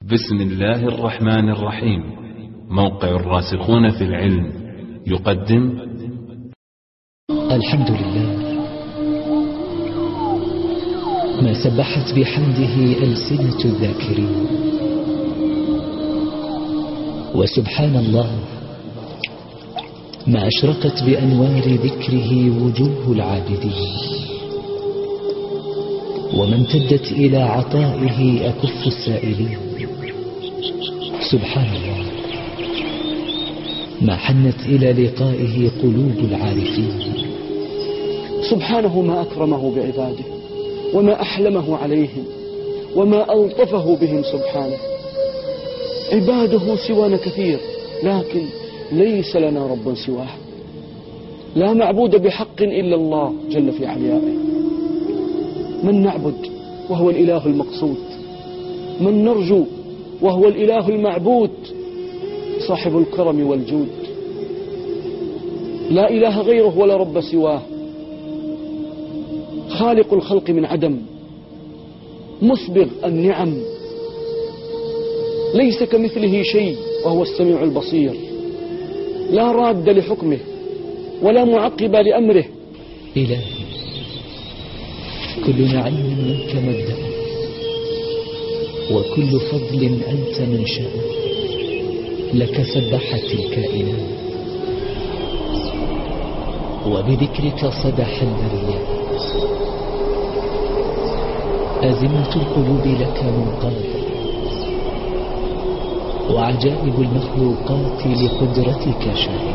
بسم الله الرحمن الرحيم. موقع الراسخون في العلم يقدم الحمد لله ما سبحت بحمده ألسنة الذاكرين، وسبحان الله ما أشرقت بأنوار ذكره وجوه العابدين، وما امتدت إلى عطائه أكف السائلين. سبحان الله ما حنت إلى لقائه قلوب العارفين. سبحانه ما أكرمه بعباده وما أحلمه عليهم وما ألطفه بهم. سبحانه عباده سوانا كثير، لكن ليس لنا رب سواه. لا معبود بحق إلا الله جل في عليائه. من نعبد وهو الإله المقصود، من نرجو وهو الإله المعبود، صاحب الكرم والجود. لا إله غيره ولا رب سواه، خالق الخلق من عدم، مسبغ النعم، ليس كمثله شيء وهو السميع البصير. لا راد لحكمه ولا معقب لأمره. إلهي كل نعيم منك مبدأ، وكل فضل أنت منشأ، لك سبحت الكائنات، وبذكرك صدح البريات. أزمة القلوب لك منقاد، وعجائب المخلوقات لقدرتك شاهد.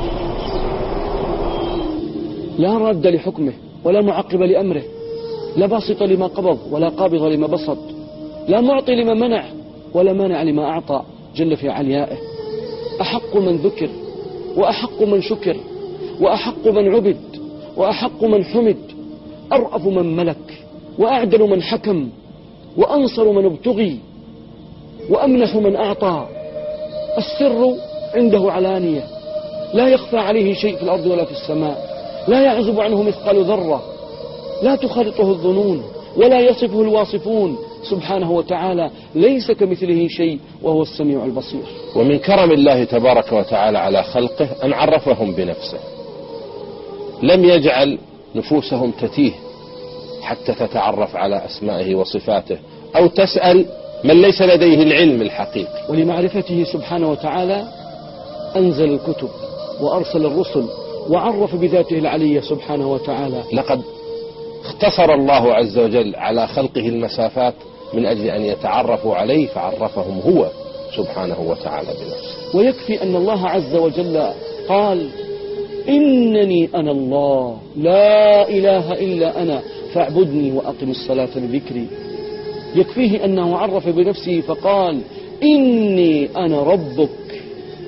لا راد لحكمه ولا معقب لأمره، لا باسط لما قبض ولا قابض لما بسط، لا معطي لما منع ولا مانع لما أعطى جل في عليائه. أحق من ذكر وأحق من شكر وأحق من عبد وأحق من حمد، أرأف من ملك وأعدل من حكم وأنصر من ابتغي وأمنح من أعطى. السر عنده علانية، لا يخفى عليه شيء في الأرض ولا في السماء، لا يعزب عنه مثقال ذرة، لا تخالطه الظنون ولا يصفه الواصفون. سبحانه وتعالى ليس كمثله شيء وهو السميع البصير. ومن كرم الله تبارك وتعالى على خلقه أن عرفهم بنفسه، لم يجعل نفوسهم تتيه حتى تتعرف على أسمائه وصفاته أو تسأل من ليس لديه العلم الحقيقي. ولمعرفته سبحانه وتعالى أنزل الكتب وأرسل الرسل وعرف بذاته العلية سبحانه وتعالى. لقد اختصر الله عز وجل على خلقه المسافات من أجل أن يتعرفوا عليه، فعرفهم هو سبحانه وتعالى بنفسه. ويكفي أن الله عز وجل قال: إنني أنا الله لا إله إلا أنا فاعبدني وأقم الصلاة لذكري. يكفيه أنه عرف بنفسه فقال: إني أنا ربك.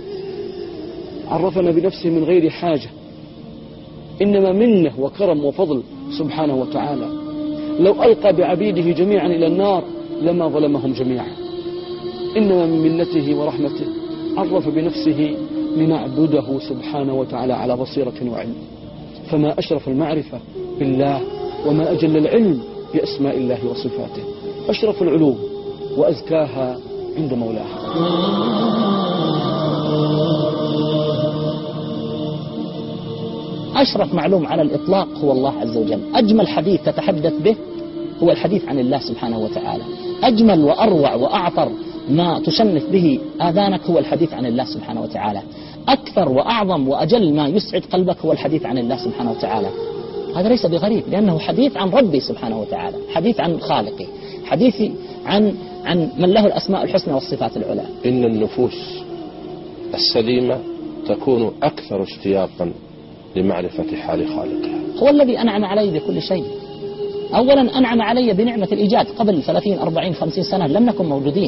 عرفنا بنفسه من غير حاجة، إنما منه وكرم وفضل سبحانه وتعالى. لو ألقى بعبيده جميعا إلى النار لما ظلمهم جميعا، إنما من منته ورحمته عرف بنفسه لنعبده سبحانه وتعالى على بصيرة وعلم. فما أشرف المعرفة بالله وما أجل العلم بأسماء الله وصفاته، أشرف العلوم وأزكاها عند مولاها. أشرف معلوم على الإطلاق هو الله عز وجل. أجمل حديث تتحدث به هو الحديث عن الله سبحانه وتعالى. أجمل وأروع وأعطر ما تشنف به آذانك هو الحديث عن الله سبحانه وتعالى. أكثر وأعظم وأجل ما يسعد قلبك هو الحديث عن الله سبحانه وتعالى. هذا ليس بغريب، لأنه حديث عن ربي سبحانه وتعالى، حديث عن خالقي، حديث عن من له الأسماء الحسنى والصفات العلى. إن النفوس السليمة تكون أكثر اشتياقا لمعرفة حال خالقها. هو الذي أنعم علي بكل شيء. أولا أنعم علي بنعمة الإيجاد. قبل 30 40 50 سنة لم نكن موجودين،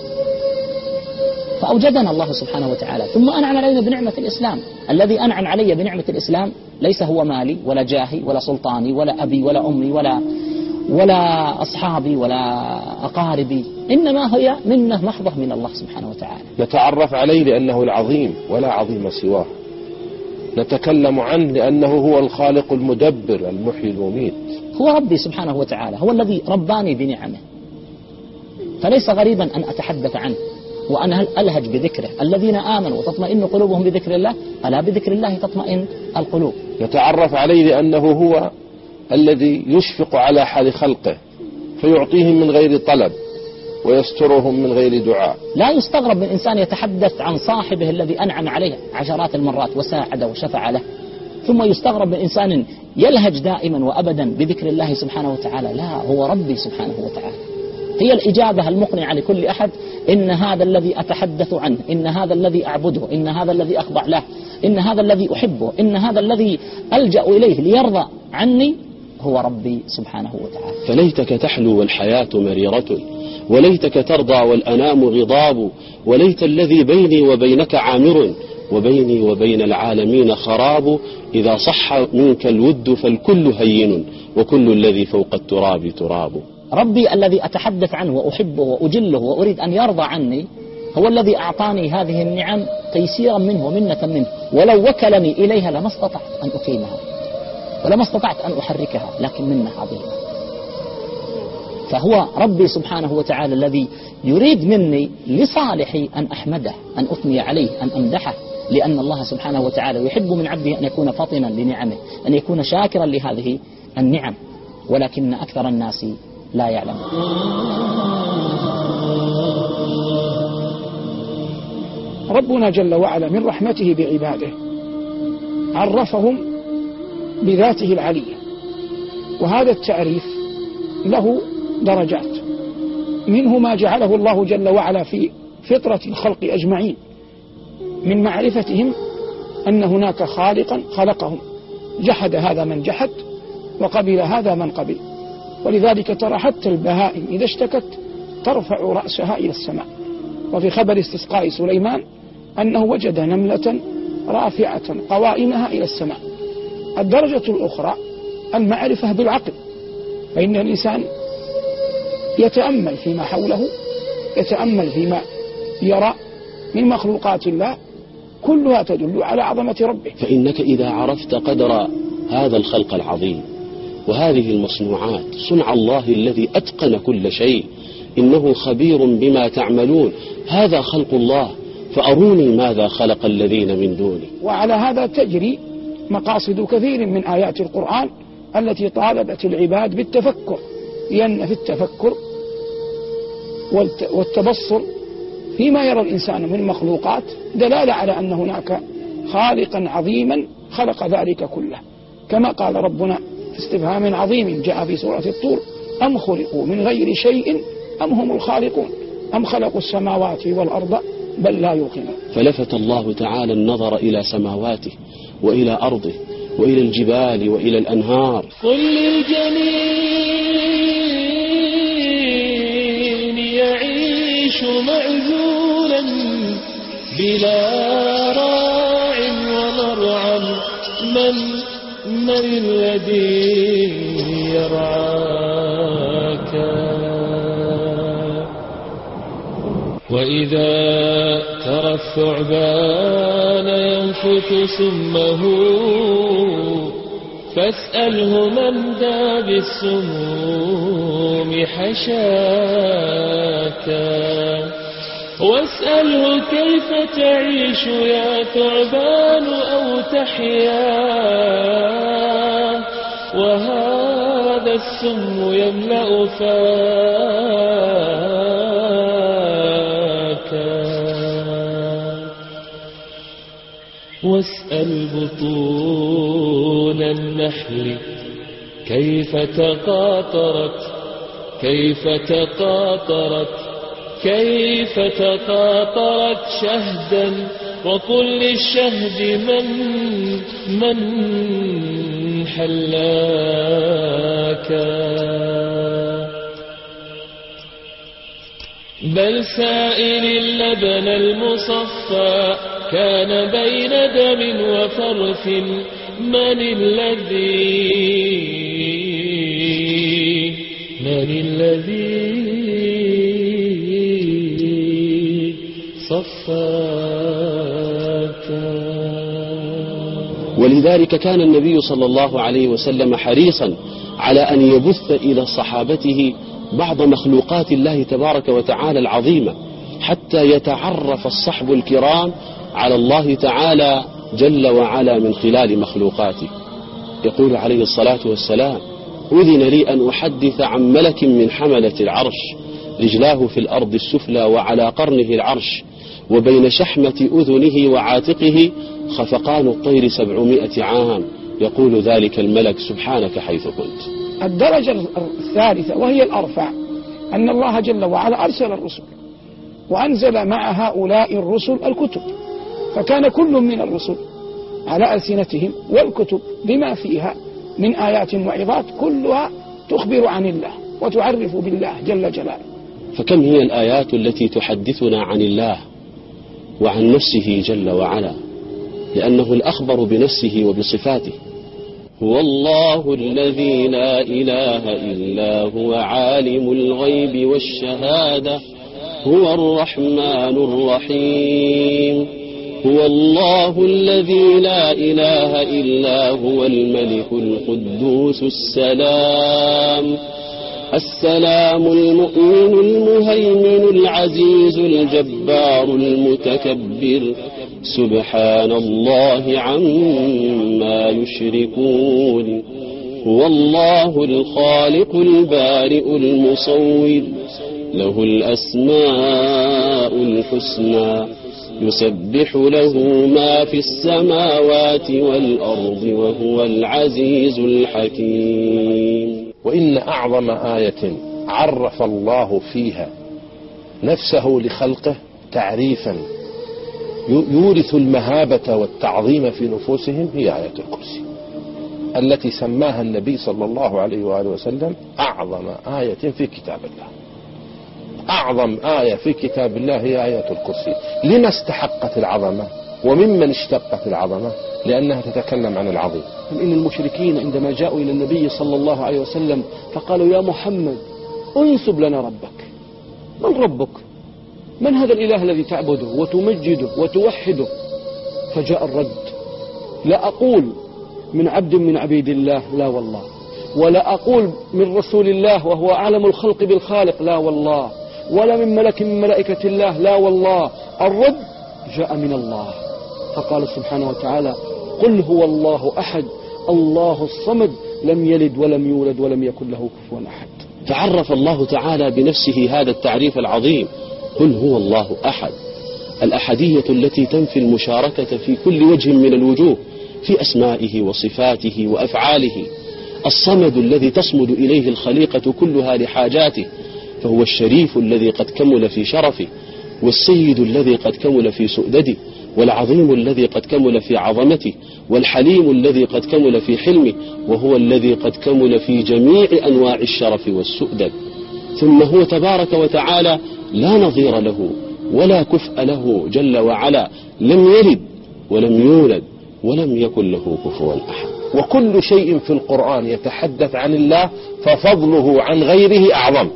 فأوجدنا الله سبحانه وتعالى. ثم أنعم علينا بنعمة الإسلام. الذي أنعم علي بنعمة الإسلام ليس هو مالي ولا جاهي ولا سلطاني ولا أبي ولا أمي ولا أصحابي ولا أقاربي، إنما هي منة محضة من الله سبحانه وتعالى. نتعرف عليه لأنه العظيم ولا عظيم سواه، نتكلم عنه لأنه هو الخالق المدبر المحيي المميت. هو ربي سبحانه وتعالى، هو الذي رباني بنعمه، فليس غريبا أن أتحدث عنه. وأنا ألهج بذكره. الذين آمنوا وتطمئن قلوبهم بذكر الله، ألا بذكر الله تطمئن القلوب. يتعرف عليه لأنه هو الذي يشفق على حال خلقه فيعطيهم من غير طلب ويسترهم من غير دعاء. لا يستغرب من إنسان يتحدث عن صاحبه الذي أنعم عليه عشرات المرات وساعده وشفع له، ثم يستغرب من إنسان يلهج دائما وأبدا بذكر الله سبحانه وتعالى. لا، هو ربي سبحانه وتعالى. هي الإجابة المقنعة لكل أحد: إن هذا الذي أتحدث عنه، إن هذا الذي أعبده، إن هذا الذي أخضع له، إن هذا الذي أحبه، إن هذا الذي ألجأ إليه ليرضى عني هو ربي سبحانه وتعالى. فليتك تحلو والحياة مريرة، وليتك ترضى والأنام غضاب، وليت الذي بيني وبينك عامر، وبيني وبين العالمين خراب. إذا صح منك الود فالكل هين، وكل الذي فوق التراب تراب. ربي الذي أتحدث عنه وأحبه وأجله وأريد أن يرضى عني هو الذي أعطاني هذه النعم تيسيرا منه ومنة منه، ولو وكلني إليها لما استطعت أن أقيمها ولما استطعت أن أحركها، لكن منة عظيمة. فهو ربي سبحانه وتعالى الذي يريد مني لصالحي أن أحمده، أن أثني عليه، أن أمدحه، لأن الله سبحانه وتعالى يحب من عبده أن يكون فطنا لنعمه، أن يكون شاكرا لهذه النعم، ولكن أكثر الناس لا يعلم. ربنا جل وعلا من رحمته بعباده عرفهم بذاته العلية، وهذا التعريف له درجات، منه ما جعله الله جل وعلا في فطرة الخلق أجمعين من معرفتهم أن هناك خالقا خلقهم، جحد هذا من جحد وقبل هذا من قبل. ولذلك ترى حتى البهائم إذا اشتكت ترفع رأسها إلى السماء. وفي خبر استسقاء سليمان أنه وجد نملة رافعة قوائمها إلى السماء. الدرجة الأخرى المعرفة بالعقل، فإن الإنسان يتأمل فيما حوله، يتأمل فيما يرى من مخلوقات الله، كلها تدل على عظمة ربه. فإنك إذا عرفت قدر هذا الخلق العظيم وهذه المصنوعات، صنع الله الذي أتقن كل شيء، إنه خبير بما تعملون، هذا خلق الله فأروني ماذا خلق الذين من دونه. وعلى هذا تجري مقاصد كثير من آيات القرآن التي طالبت العباد بالتفكر، لأن في التفكر والتبصر فيما يرى الإنسان من مخلوقات دلالة على أن هناك خالقا عظيما خلق ذلك كله، كما قال ربنا في استفهام عظيم جاء في سورة الطور: أم خلقوا من غير شيء أم هم الخالقون أم خلقوا السماوات والأرض بل لا يوقنون. فلفت الله تعالى النظر إلى سماواته وإلى أرضه وإلى الجبال وإلى الأنهار. قل للجنين يعيش معزولا بلا راع ومرعى، من الذي يرعاك؟ وإذا ترى الثعبان ينفث سمه فاسأله من ذا بالسموم حشاك، واسأله كيف تعيش يا ثعبان أو تحيا، وهذا السم يملأ فاك. واسأل بطون النحل كيف تقاطرت، كيف تقاطرت، كيف تقاطرت شهدا، وقل للشهد من حلاك. بل سائل اللبن المصفى كان بين دم وفرث، من الذي صفاك. ولذلك كان النبي صلى الله عليه وسلم حريصا على أن يبث إلى صحابته بعض مخلوقات الله تبارك وتعالى العظيمة، حتى يتعرف الصحب الكرام على الله تعالى جل وعلا من خلال مخلوقاته. يقول عليه الصلاة والسلام: أذن لي أن أحدث عن ملك من حملة العرش، رجلاه في الأرض السفلى وعلى قرنه العرش، وبين شحمة أذنه وعاتقه خفقان الطير 700 عام، يقول ذلك الملك: سبحانك حيث كنت. الدرجة الثالثة وهي الأرفع أن الله جل وعلا أرسل الرسل وأنزل مع هؤلاء الرسل الكتب، فكان كل من الرسل على ألسنتهم والكتب بما فيها من آيات وعظات كلها تخبر عن الله وتعرف بالله جل جلاله. فكم هي الآيات التي تحدثنا عن الله وعن نفسه جل وعلا، لأنه الأخبر بنفسه وبصفاته. هو الله الذي لا إله إلا هو عالم الغيب والشهادة هو الرحمن الرحيم. هو الله الذي لا إله إلا هو الملك القدوس السلام المؤمن المهيمن العزيز الجبار المتكبر سبحان الله عما يشركون. هو الله الخالق البارئ المصور له الأسماء الحسنى يسبح له ما في السماوات والأرض وهو العزيز الحكيم. وإن أعظم آية عرف الله فيها نفسه لخلقه تعريفا يورث المهابة والتعظيم في نفوسهم هي آية الكرسي، التي سماها النبي صلى الله عليه وآله وسلم أعظم آية في كتاب الله. أعظم آية في كتاب الله هي آية الكرسي. لما استحقت العظمة وممن اشتقت العظمة؟ لأنها تتكلم عن العظيم. إن المشركين عندما جاءوا إلى النبي صلى الله عليه وسلم فقالوا: يا محمد انسب لنا ربك. من ربك؟ من هذا الإله الذي تعبده وتمجده وتوحده؟ فجاء الرد: لا أقول من عبد من عبيد الله، لا والله، ولا أقول من رسول الله وهو أعلم الخلق بالخالق، لا والله، ولا من ملك من ملائكة الله، لا والله. الرد جاء من الله، فقال سبحانه وتعالى: قل هو الله أحد الله الصمد لم يلد ولم يولد ولم يكن له كفوا أحد. فعرف الله تعالى بنفسه هذا التعريف العظيم: قل هو الله أحد. الأحدية التي تنفي المشاركة في كل وجه من الوجوه في أسمائه وصفاته وأفعاله. الصمد الذي تصمد إليه الخليقة كلها لحاجاته، فهو الشريف الذي قد كمل في شرفه، والسيد الذي قد كمل في سؤدده، والعظيم الذي قد كمل في عظمته، والحليم الذي قد كمل في حلمه، وهو الذي قد كمل في جميع أنواع الشرف والسؤدد. ثم هو تبارك وتعالى لا نظير له ولا كفء له جل وعلا، لم يلد ولم يولد ولم يكن له كفوا أحد. وكل شيء في القرآن يتحدث عن الله ففضله عن غيره أعظم.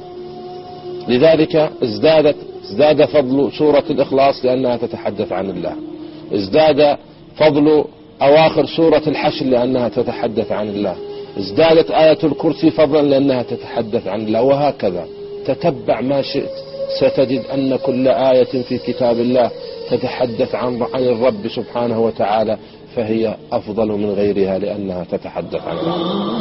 لذلك ازداد فضل سورة الإخلاص لأنها تتحدث عن الله، ازداد فضل أواخر سورة الحشر لأنها تتحدث عن الله، ازدادت آية الكرسي فضلا لأنها تتحدث عن الله، وهكذا. تتبع ما شئت ستجد أن كل آية في كتاب الله تتحدث عن الرب سبحانه وتعالى، فهي أفضل من غيرها لأنها تتحدث عن الله.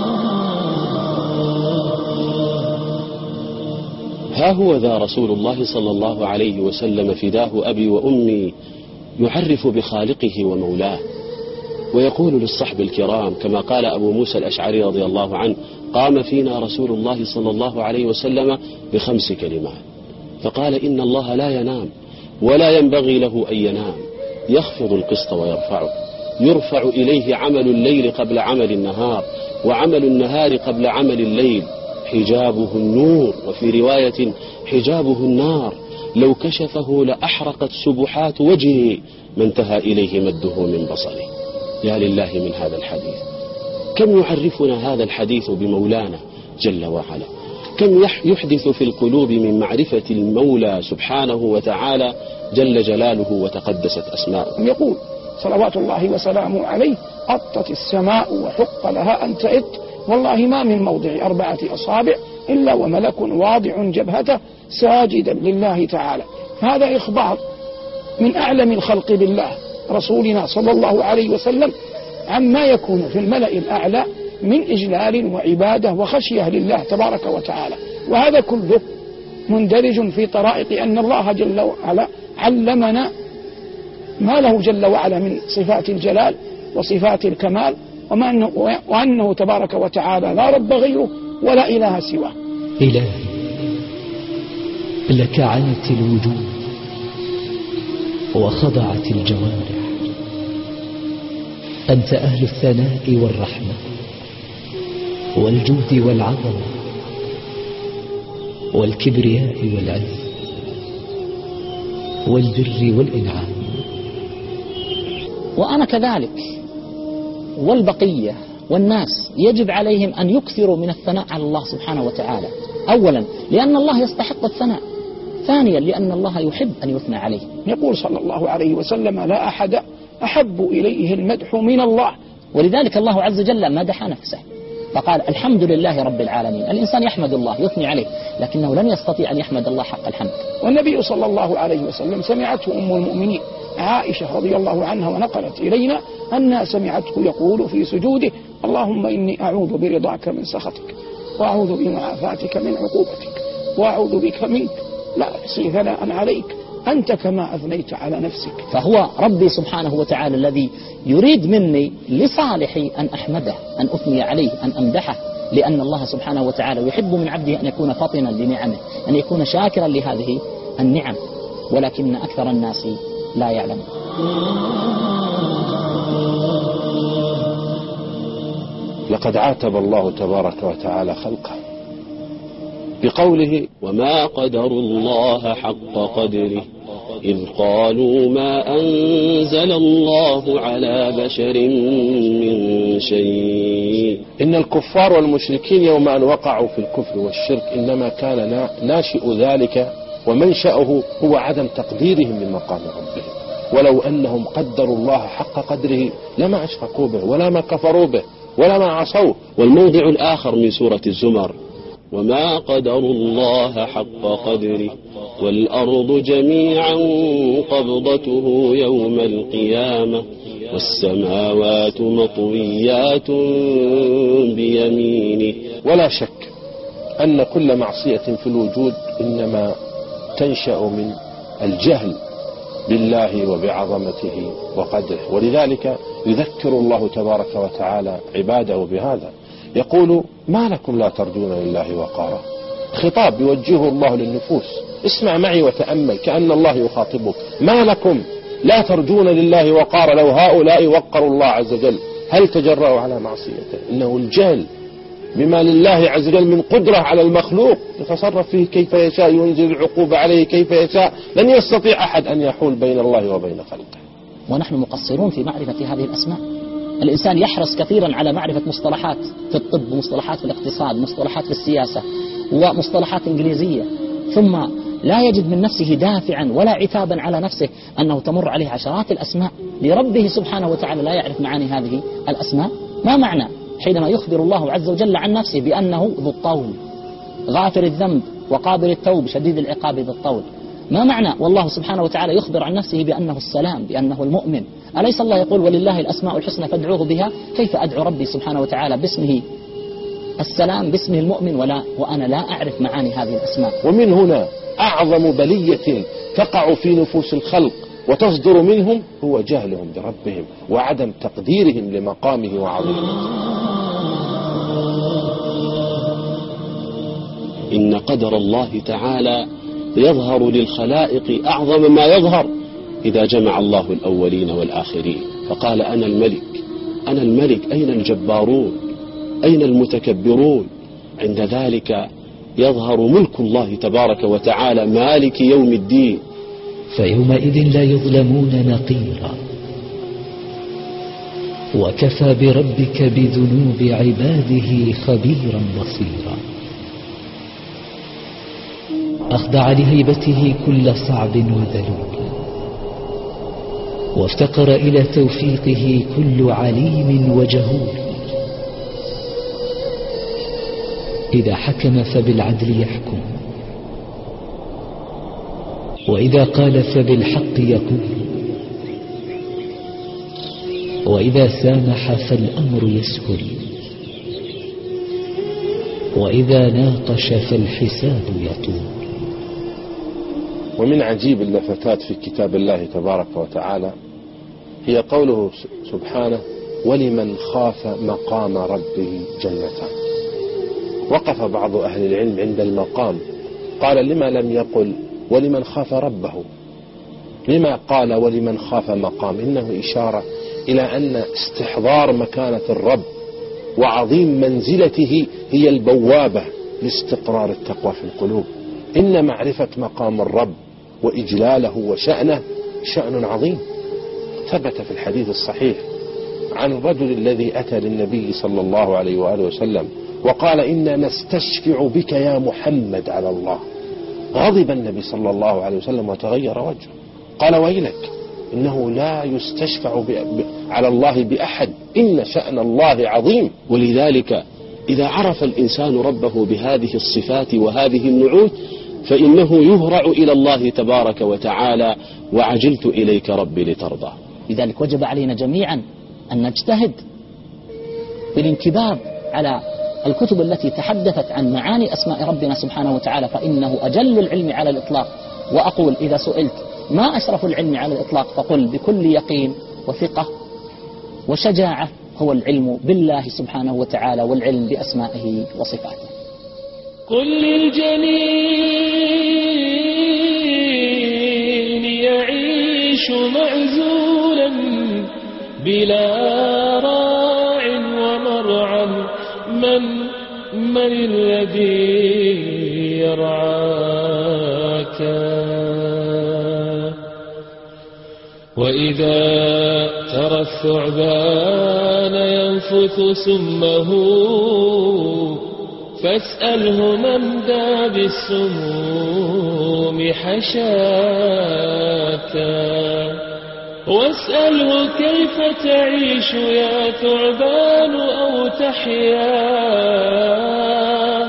ها هو ذا رسول الله صلى الله عليه وسلم فداه أبي وأمي يعرف بخالقه ومولاه، ويقول للصحب الكرام كما قال أبو موسى الأشعري رضي الله عنه: قام فينا رسول الله صلى الله عليه وسلم ب5 كلمات، فقال: إن الله لا ينام ولا ينبغي له أن ينام، يخفض القسط ويرفعه، يرفع إليه عمل الليل قبل عمل النهار، وعمل النهار قبل عمل الليل، حجابه النور، وفي رواية حجابه النار، لو كشفه لأحرقت سبحات وجهه ما انتهى إليه مده من بصره. يا لله من هذا الحديث! كم يعرفنا هذا الحديث بمولانا جل وعلا، كم يحدث في القلوب من معرفة المولى سبحانه وتعالى جل جلاله وتقدست أسماؤه. يقول صلوات الله وسلامه عليه: أطت السماء وحق لها أن تئت، والله ما من موضع 4 أصابع إلا وملك واضع جبهته ساجدا لله تعالى، هذا إخبار من أعلم الخلق بالله رسولنا صلى الله عليه وسلم عما يكون في الملأ الأعلى من إجلال وعبادة وخشية لله تبارك وتعالى. وهذا كله مندرج في طرائق أن الله جل وعلا علمنا ما له جل وعلا من صفات الجلال وصفات الكمال، وأنه تبارك وتعالى لا رب غيره ولا إله سواه. إلهي لك عنت الوجوه وخضعت الجوارح، أنت أهل الثناء والرحمة والجود والعظمة والكبرياء والعز والبر والإنعام. وأنا كذلك والبقية والناس يجب عليهم أن يكثروا من الثناء على الله سبحانه وتعالى، أولا لأن الله يستحق الثناء، ثانيا لأن الله يحب أن يثنى عليه. يقول صلى الله عليه وسلم: لا أحد أحب إليه المدح من الله. ولذلك الله عز وجل مدح نفسه فقال: الحمد لله رب العالمين. الإنسان يحمد الله يثني عليه، لكنه لن يستطيع أن يحمد الله حق الحمد. والنبي صلى الله عليه وسلم سمعته أم المؤمنين عائشة رضي الله عنها ونقلت إلينا أنها سمعته يقول في سجوده: اللهم إني أعوذ برضاك من سخطك، وأعوذ بمعافاتك من عقوبتك، وأعوذ بك منك، لا أحصي ثناء عليك أنت كما أثنيت على نفسك. فهو ربي سبحانه وتعالى الذي يريد مني لصالحي أن أحمده، أن أثني عليه، أن أمدحه، لأن الله سبحانه وتعالى يحب من عبده أن يكون فطنا لنعمه، أن يكون شاكرا لهذه النعم، ولكن أكثر الناس لا يعلم. لقد عاتب الله تبارك وتعالى خلقه بقوله: وما قدروا الله حق قدره إذ قالوا ما أنزل الله على بشر من شيء. إن الكفار والمشركين يوم أن وقعوا في الكفر والشرك إنما كان ناشئ ذلك ومنشأه هو عدم تقديرهم لمقام ربهم، ولو أنهم قدروا الله حق قدره لما أشركوا به ولا ما كفروا به ولا ما عصوه. والموضع الآخر من سورة الزمر: وما قدروا الله حق قدره والأرض جميعا قبضته يوم القيامة والسماوات مطويات بيمينه. ولا شك أن كل معصية في الوجود إنما تنشأ من الجهل بالله وبعظمته وقدره، ولذلك يذكر الله تبارك وتعالى عباده بهذا، يقول: ما لكم لا ترجون لله وقارا. خطاب يوجهه الله للنفوس، اسمع معي وتأمل كأن الله يخاطبك: ما لكم لا ترجون لله وقارا. لو هؤلاء وقروا الله عز وجل هل تجرأوا على معصيته؟ إنه الجهل بما لله عز وجل من قدرة على المخلوق، يتصرف فيه كيف يشاء، ينزل العقوبة عليه كيف يشاء، لن يستطيع أحد أن يحول بين الله وبين خلقه. ونحن مقصرون في معرفة هذه الأسماء. الإنسان يحرص كثيرا على معرفة مصطلحات في الطب، مصطلحات في الاقتصاد، مصطلحات في السياسة، ومصطلحات إنجليزية، ثم لا يجد من نفسه دافعا ولا عتابا على نفسه أنه تمر عليه عشرات الأسماء لربه سبحانه وتعالى لا يعرف معاني هذه الأسماء. ما معنى حينما يخبر الله عز وجل عن نفسه بأنه ذو الطول، غافر الذنب وقابل التوب شديد العقاب ذو الطول؟ ما معنى والله سبحانه وتعالى يخبر عن نفسه بأنه السلام، بأنه المؤمن؟ أليس الله يقول: ولله الأسماء الحسنى فادعوه بها؟ كيف أدعو ربي سبحانه وتعالى باسمه السلام، باسمه المؤمن، وأنا لا أعرف معاني هذه الأسماء؟ ومن هنا أعظم بلية تقع في نفوس الخلق وتصدر منهم هو جهلهم بربهم وعدم تقديرهم لمقامه وعظمته. إن قدر الله تعالى يظهر للخلائق أعظم ما يظهر إذا جمع الله الأولين والآخرين، فقال: أنا الملك، أنا الملك، أين الجبارون، أين المتكبرون؟ عند ذلك يظهر ملك الله تبارك وتعالى مالك يوم الدين. فيومئذ لا يظلمون نقيرا، وكفى بربك بذنوب عباده خبيرا بصيرا. أخضع لهيبته كل صعب وذلول، وافتقر إلى توفيقه كل عليم وجهول. إذا حكم فبالعدل يحكم، وإذا قال فبالحق يقول، وإذا سامح فالأمر يسهل، وإذا ناقش فالحساب يطول. ومن عجيب اللفتات في كتاب الله تبارك وتعالى هي قوله سبحانه: ولمن خاف مقام ربه جنتان. وقف بعض أهل العلم عند المقام، قال: لما لم يقل ولمن خاف ربه؟ لما قال ولمن خاف مقام؟ إنه إشارة إلى أن استحضار مكانة الرب وعظيم منزلته هي البوابة لاستقرار التقوى في القلوب. إن معرفة مقام الرب وإجلاله وشأنه شأن عظيم. ثبت في الحديث الصحيح عن الرجل الذي أتى للنبي صلى الله عليه وآله وسلم وقال: إنا نستشفع بك يا محمد على الله. غضب النبي صلى الله عليه وسلم وتغير وجهه، قال: ويلك، إنه لا يستشفع على الله بأحد، إن شأن الله عظيم. ولذلك إذا عرف الإنسان ربه بهذه الصفات وهذه النعوت فإنه يهرع إلى الله تبارك وتعالى: وعجلت إليك ربي لترضى. لذلك وجب علينا جميعا أن نجتهد بالانكباب على الكتب التي تحدثت عن معاني أسماء ربنا سبحانه وتعالى، فإنه أجل العلم على الإطلاق. وأقول إذا سئلت ما أشرف العلم على الإطلاق فقل بكل يقين وثقة وشجاعة هو العلم بالله سبحانه وتعالى والعلم بأسمائه وصفاته. قل للجنين يعيش معزولا بلا راع ومرعى، من الذي يرعاك؟ وإذا ترى الثعبان ينفث سمه فاسأله من ذا بالسموم حشاكا، واسأله كيف تعيش يا ثعبان أو تحيا،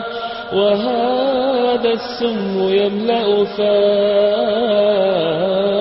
وهذا السم يملأ فاك